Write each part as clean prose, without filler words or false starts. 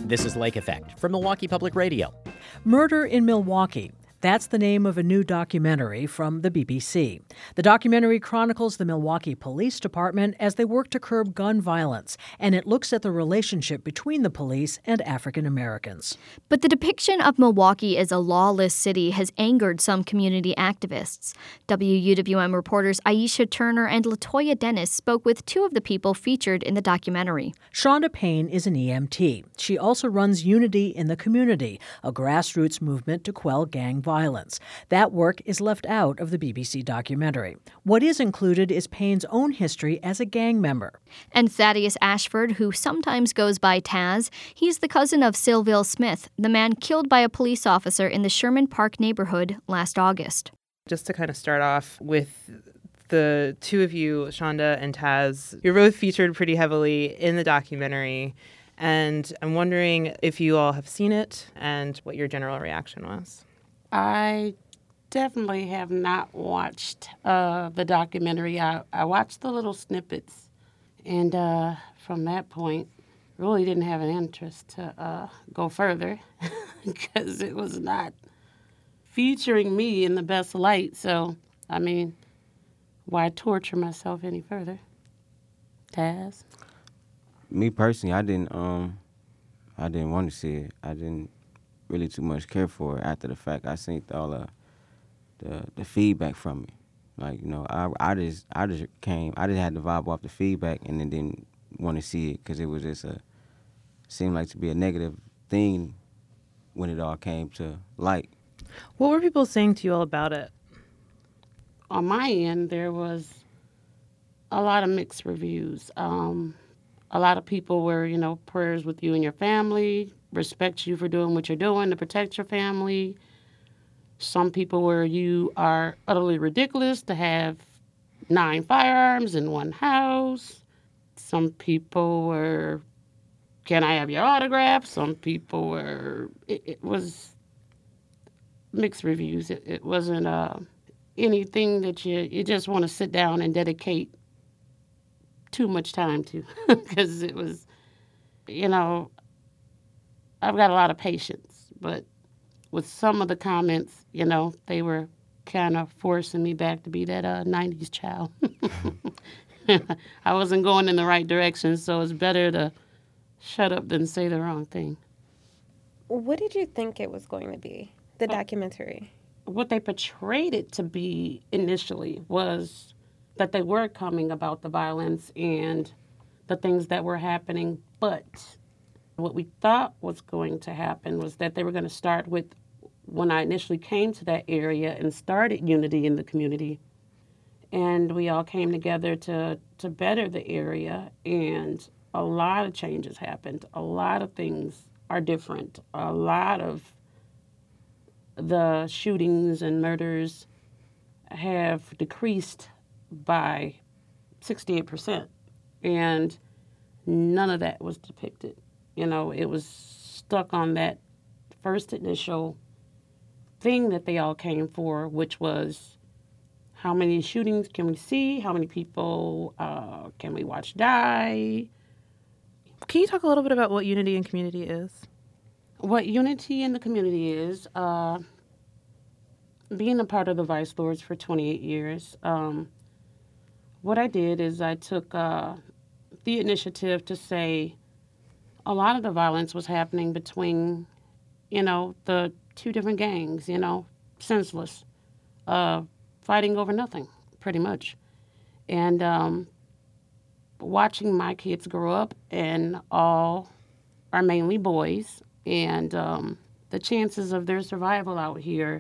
This is Lake Effect from Milwaukee Public Radio. Murder in Milwaukee. That's the name of a new documentary from the BBC. The documentary chronicles the Milwaukee Police Department as they work to curb gun violence, and it looks at the relationship between the police and African Americans. But the depiction of Milwaukee as a lawless city has angered some community activists. WUWM reporters Aisha Turner and Latoya Dennis spoke with two of the people featured in the documentary. Shonda Payne is an EMT. She also runs Unity in the Community, a grassroots movement to quell gang violence. That work is left out of the BBC documentary. What is included is Payne's own history as a gang member. And Thaddeus Ashford, who sometimes goes by Taz, he's the cousin of Sylville Smith, the man killed by a police officer in the Sherman Park neighborhood last August. Just to kind of start off with the two of you, Shonda and Taz, you're both featured pretty heavily in the documentary. And I'm wondering if you all have seen it and what your general reaction was. I definitely have not watched the documentary. I watched the little snippets, and from that point, really didn't have an interest to go further because it was not featuring me in the best light. So, I mean, why torture myself any further? Taz? Me personally, I didn't want to see it. I didn't really too much care for it after the fact. I seen all the feedback from it. Like, you know, I just had the vibe off the feedback and then didn't want to see it because it was just seemed like to be a negative thing when it all came to light. What were people saying to you all about it? On my end, there was a lot of mixed reviews. A lot of people were, you know, prayers with you and your family, respect you for doing what you're doing to protect your family. Some people were, you are utterly ridiculous to have 9 firearms in one house. Some people were, can I have your autograph? Some people were, it was mixed reviews. It wasn't anything that you just want to sit down and dedicate too much time to because it was, you know, I've got a lot of patience, but with some of the comments, you know, they were kind of forcing me back to be that 90s child. I wasn't going in the right direction, so it's better to shut up than say the wrong thing. What did you think it was going to be, the documentary? What they portrayed it to be initially was that they were coming about the violence and the things that were happening, but what we thought was going to happen was that they were going to start with when I initially came to that area and started Unity in the Community. And we all came together to better the area, and a lot of changes happened. A lot of things are different. A lot of the shootings and murders have decreased by 68%. And none of that was depicted. You know, it was stuck on that first initial thing that they all came for, which was how many shootings can we see? How many people can we watch die? Can you talk a little bit about what Unity in Community is? What Unity in the Community is, being a part of the Vice Lords for 28 years, what I did is I took the initiative to say, a lot of the violence was happening between, you know, the two different gangs, you know, senseless, fighting over nothing, pretty much. And watching my kids grow up, and all are mainly boys, and the chances of their survival out here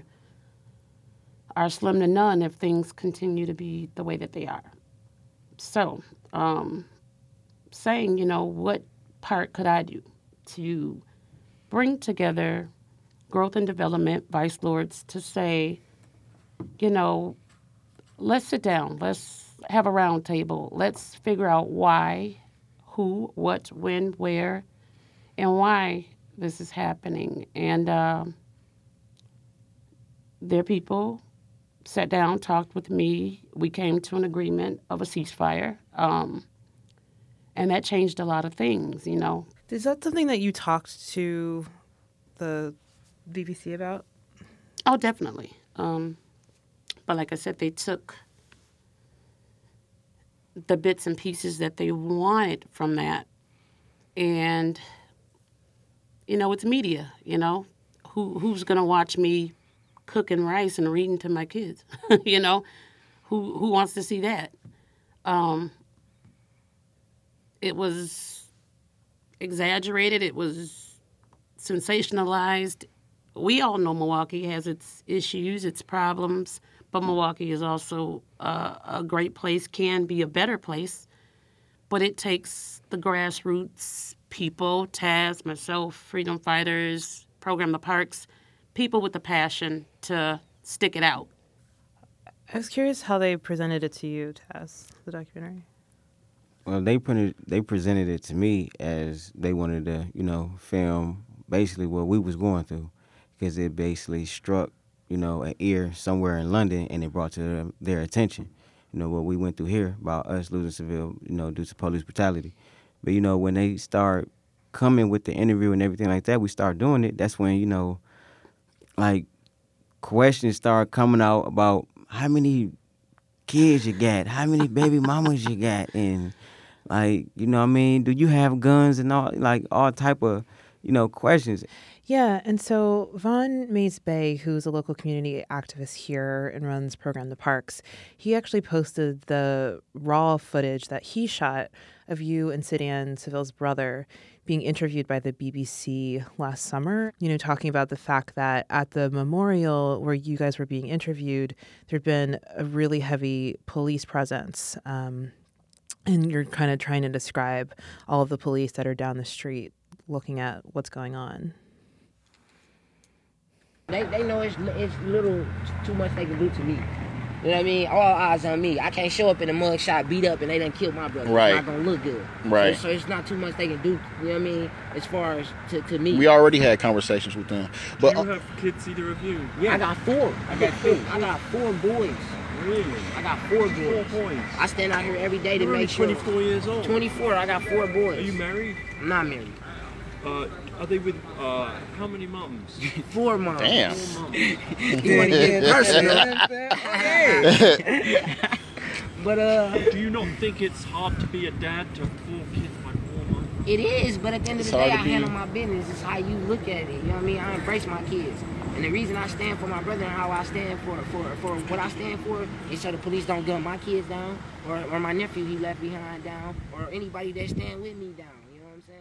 are slim to none if things continue to be the way that they are. So, saying, you know, what part could I do to bring together growth and development vice lords to say, you know, let's sit down, let's have a round table, let's figure out why, who, what, when, where, and why this is happening. And their people sat down, talked with me. We came to an agreement of a ceasefire. And that changed a lot of things, you know. Is that something that you talked to the BBC about? Oh, definitely. But like I said, they took the bits and pieces that they wanted from that. And, it's media, Who's going to watch me cooking rice and reading to my kids? Who wants to see that? It was exaggerated. It was sensationalized. We all know Milwaukee has its issues, its problems, but Milwaukee is also a great place, can be a better place. But it takes the grassroots people, Taz, myself, freedom fighters, Program the Parks, people with the passion to stick it out. I was curious how they presented it to you, Taz, the documentary. Well, they presented it to me as they wanted to, film basically what we was going through, because it basically struck, an ear somewhere in London, and it brought to their attention, what we went through here about us losing Seville, due to police brutality. But, when they start coming with the interview and everything like that, we start doing it. That's when, questions start coming out about how many kids you got, how many baby mamas you got, and do you have guns and all type of, questions. Yeah, and so Von Mays Bay, who's a local community activist here and runs Program the Parks, he actually posted the raw footage that he shot of you and Sidian Seville's brother being interviewed by the BBC last summer, talking about the fact that at the memorial where you guys were being interviewed, there'd been a really heavy police presence. And you're kind of trying to describe all of the police that are down the street looking at what's going on. They know it's little too much they can do to me. You know what I mean? All eyes on me. I can't show up in a mug shot, beat up, and they done killed my brother. Right. It's not going to look good. Right. So it's not too much they can do, you know what I mean, as far as to me. We already had conversations with them. But do you have kids, either of you? Yeah. I got four. I got 4 boys. Really? I got 4 boys. 4 boys. I stand out here every day to You're make sure. 24 years old. 24. I got 4 boys. Are you married? I'm not married. Are they with how many mums? 4 moms. Damn. 4 moms. You want to get personal? But do you not think it's hard to be a dad to 4 kids by 4 moms? It is, but at the end of the day, I handle my business. It's how you look at it. You know what I mean? I embrace my kids. And the reason I stand for my brother and how I stand for what I stand for is so the police don't gun my kids down or my nephew he left behind down or anybody that stand with me down. You know what I'm saying?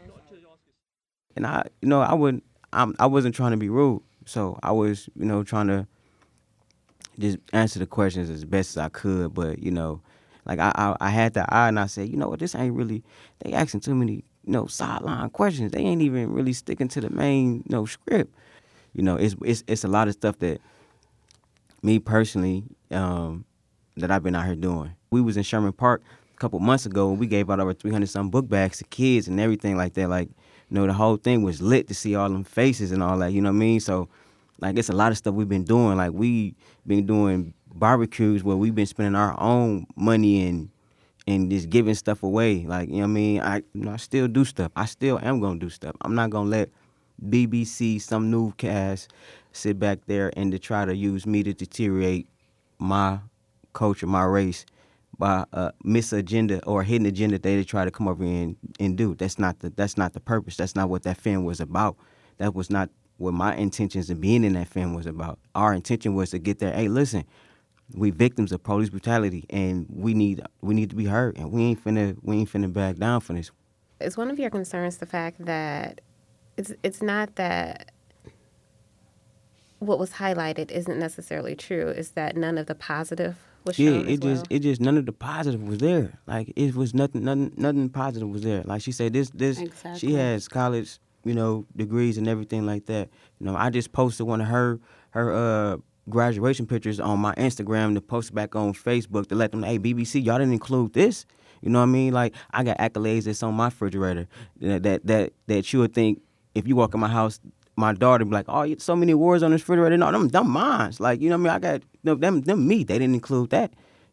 And I wasn't trying to be rude. So I was, trying to just answer the questions as best as I could. But, I had the eye and I said, this ain't really, they asking too many, sideline questions. They ain't even really sticking to the main, script. It's a lot of stuff that me personally, that I've been out here doing. We was in Sherman Park a couple months ago and we gave out over 300-some book bags to kids and everything like that. The whole thing was lit to see all them faces and all that, you know what I mean? So, it's a lot of stuff we've been doing. We been doing barbecues where we've been spending our own money and just giving stuff away. You know what I mean? I still do stuff. I still am going to do stuff. I'm not going to let BBC, some newscast, sit back there and to try to use me to deteriorate my culture, my race, by a misagenda or a hidden agenda they try to come over and do. That's not the purpose. That's not what that film was about. That was not what my intentions of being in that film was about. Our intention was to get there. Hey, listen, we victims of police brutality, and we need to be heard, and we ain't finna back down from this. Is one of your concerns the fact that it's not that what was highlighted isn't necessarily true? It's that none of the positive was shown it just none of the positive was there. It was nothing positive was there. Like she said, this exactly. She has college, degrees and everything like that. I just posted one of her graduation pictures on my Instagram to post back on Facebook to let them know, hey, BBC, y'all didn't include this. You know what I mean? I got accolades that's on my refrigerator that you would think if you walk in my house, my daughter be like, oh, so many awards on this refrigerator. No, them mines. I got them me. They didn't include that.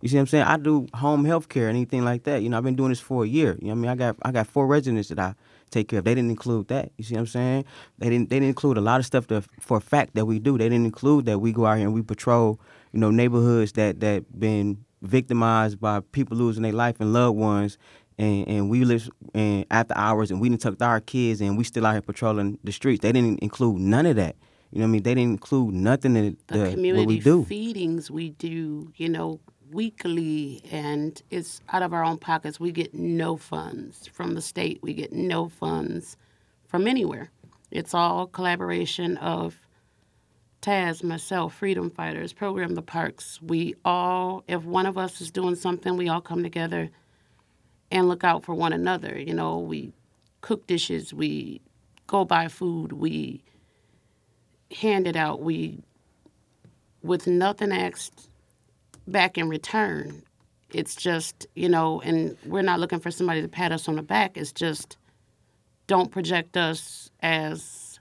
You see what I'm saying? I do home health care, anything like that. You know, I've been doing this for a year. You know what I mean? I got 4 residents that I take care of. They didn't include that. You see what I'm saying? They didn't include a lot of stuff for a fact that we do. They didn't include that we go out here and we patrol, you know, neighborhoods that been victimized by people losing their life and loved ones. And we live after hours, and we didn't tuck our kids, and we still out here patrolling the streets. They didn't include none of that. You know what I mean? They didn't include nothing in the community what we do. Feedings we do, you know, weekly, and it's out of our own pockets. We get no funds from the state. We get no funds from anywhere. It's all collaboration of Taz, myself, Freedom Fighters, Program the Parks. We all, if one of us is doing something, we all come together and look out for one another. You know, we cook dishes, we go buy food, we hand it out, we, with nothing asked back in return. It's just, you know, and we're not looking for somebody to pat us on the back. It's just, don't project us as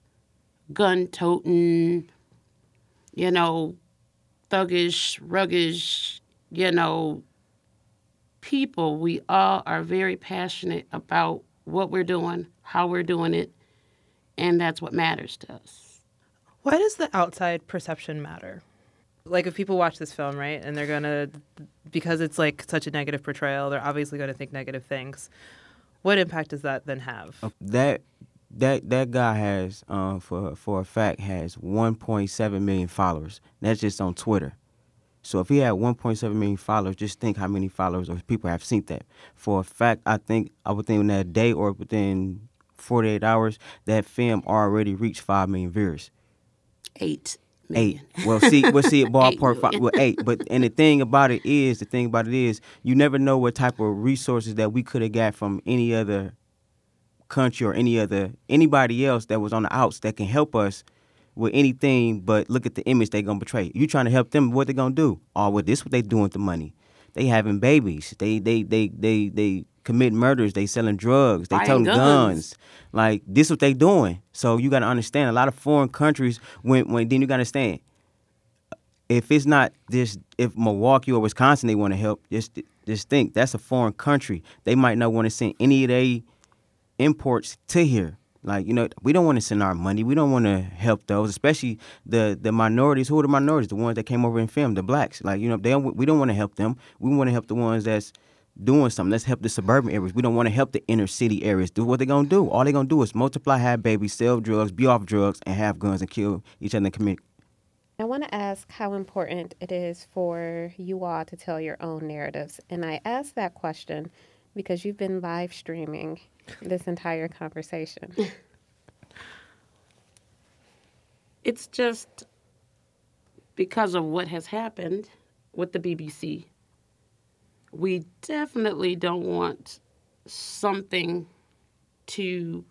gun-toting, you know, thuggish, ruggish, you know, people. We all are very passionate about what we're doing, how we're doing it, and that's what matters to us. Why does the outside perception matter? Like, if people watch this film, right, and they're going to, because it's like such a negative portrayal, they're obviously going to think negative things. What impact does that then have? That guy has, for a fact, has 1.7 million followers. That's just on Twitter. So if he had 1.7 million followers, just think how many followers or people have seen that. For a fact, I would think in that day or within 48 hours, that film already reached 5 million viewers. 8 million. 8. Well, see, ballpark 8. But and the thing about it is, you never know what type of resources that we could have got from any other country or anybody else that was on the outs that can help us with anything. But look at the image they gonna portray. You trying to help them? What they gonna do? Oh, well, this what they doing with the money. They having babies. They commit murders. They selling drugs. They toting guns. Like, this what they doing. So you got to understand, a lot of foreign countries, when then you got to understand, if it's not this, if Milwaukee or Wisconsin they want to help, just think, that's a foreign country. They might not want to send any of their imports to here. Like, you know, we don't want to send our money. We don't want to help those, especially the minorities. Who are the minorities? The ones that came over and filmed, the blacks. Like, you know, we don't want to help them. We want to help the ones that's doing something. Let's help the suburban areas. We don't want to help the inner city areas. Do what they're going to do. All they're going to do is multiply, have babies, sell drugs, be off drugs, and have guns and kill each other in the community. I want to ask how important it is for you all to tell your own narratives. And I ask that question because you've been live streaming this entire conversation. It's just because of what has happened with the BBC. We definitely don't want something to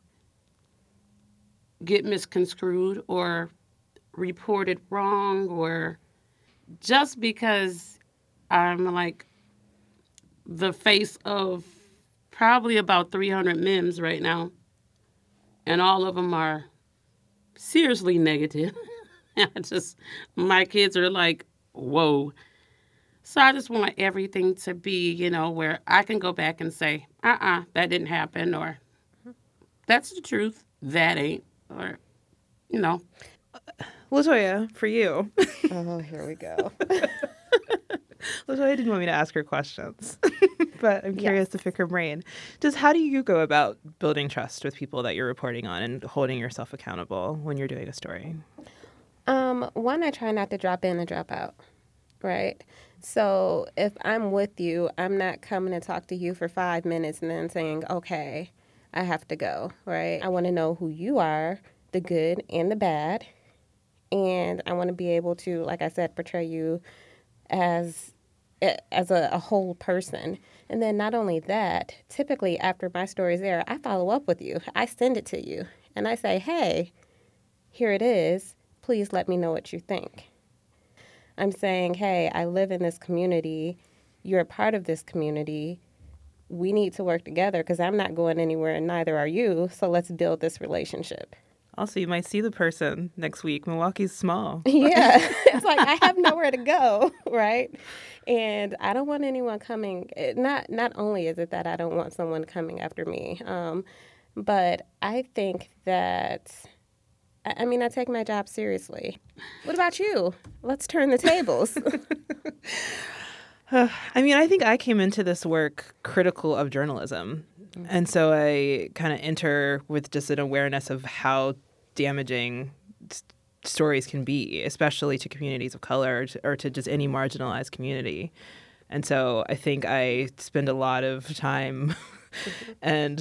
get misconstrued or reported wrong, or just because I'm like the face of probably about 300 memes right now, and all of them are seriously negative. My kids are like, whoa. So I just want everything to be, you know, where I can go back and say, that didn't happen, or that's the truth, that ain't, or, you know. LaToya, for you. Oh, here we go. LaToya didn't want me to ask her questions, but I'm curious to pick her brain. Just how do you go about building trust with people that you're reporting on and holding yourself accountable when you're doing a story? One, I try not to drop in and drop out, right? So if I'm with you, I'm not coming to talk to you for 5 minutes and then saying, okay, I have to go, right? I want to know who you are, the good and the bad. And I want to be able to, like I said, portray you as a whole person. And then not only that, typically after my story's there, I follow up with you. I send it to you. And I say, hey, here it is. Please let me know what you think. I'm saying, hey, I live in this community. You're a part of this community. We need to work together because I'm not going anywhere and neither are you. So let's build this relationship. Also, you might see the person next week. Milwaukee's small. Yeah. It's like I have nowhere to go, right? And I don't want anyone coming. Not only is it that I don't want someone coming after me, but I think that, I mean, I take my job seriously. What about you? Let's turn the tables. I mean, I think I came into this work critical of journalism. And so I kind of enter with just an awareness of how damaging stories can be, especially to communities of color or to just any marginalized community. And so I think I spend a lot of time and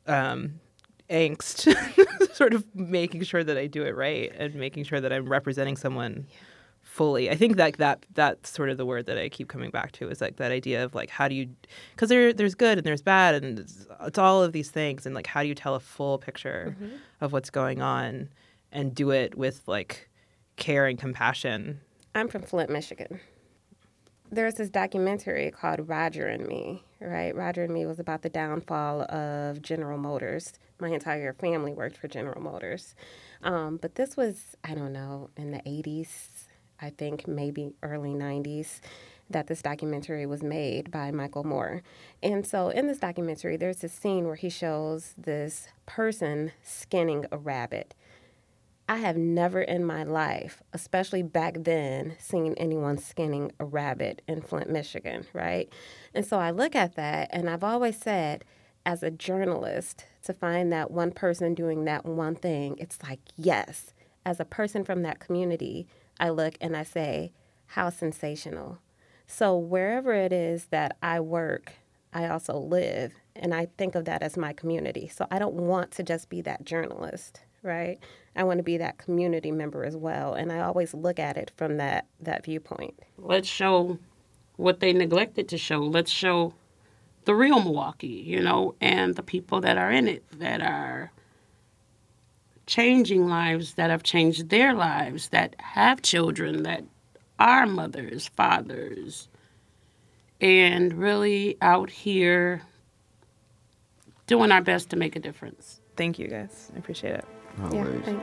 angst sort of making sure that I do it right and making sure that I'm representing someone fully. I think that's sort of the word that I keep coming back to, is like that idea of like, how do you, because there's good and there's bad and it's all of these things, and like how do you tell a full picture of what's going on and do it with like care and compassion. I'm from Flint, Michigan. There's this documentary called Roger and Me, right? Roger and Me was about the downfall of General Motors. My entire family worked for General Motors. But this was, I don't know, in the 80s, I think maybe early 90s, that this documentary was made by Michael Moore. And so in this documentary, there's this scene where he shows this person skinning a rabbit. I have never in my life, especially back then, seen anyone skinning a rabbit in Flint, Michigan, right? And so I look at that, and I've always said, as a journalist, to find that one person doing that one thing, it's like, yes. As a person from that community, I look and I say, how sensational. So wherever it is that I work, I also live, and I think of that as my community. So I don't want to just be that journalist, right? I want to be that community member as well, and I always look at it from that viewpoint. Let's show what they neglected to show. Let's show the real Milwaukee, and the people that are in it, that are changing lives, that have changed their lives, that have children, that are mothers, fathers, and really out here doing our best to make a difference. Thank you, guys. I appreciate it. Yeah, thanks.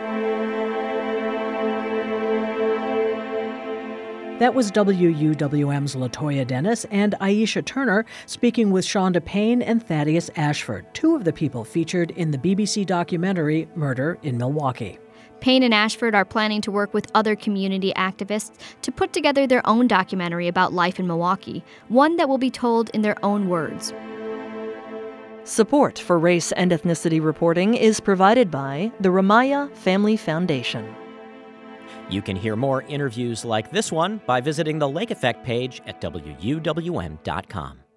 That was WUWM's LaToya Dennis and Aisha Turner speaking with Shonda Payne and Thaddeus Ashford, two of the people featured in the BBC documentary Murder in Milwaukee. Payne and Ashford are planning to work with other community activists to put together their own documentary about life in Milwaukee, one that will be told in their own words. Support for race and ethnicity reporting is provided by the Ramaya Family Foundation. You can hear more interviews like this one by visiting the Lake Effect page at WUWM.com.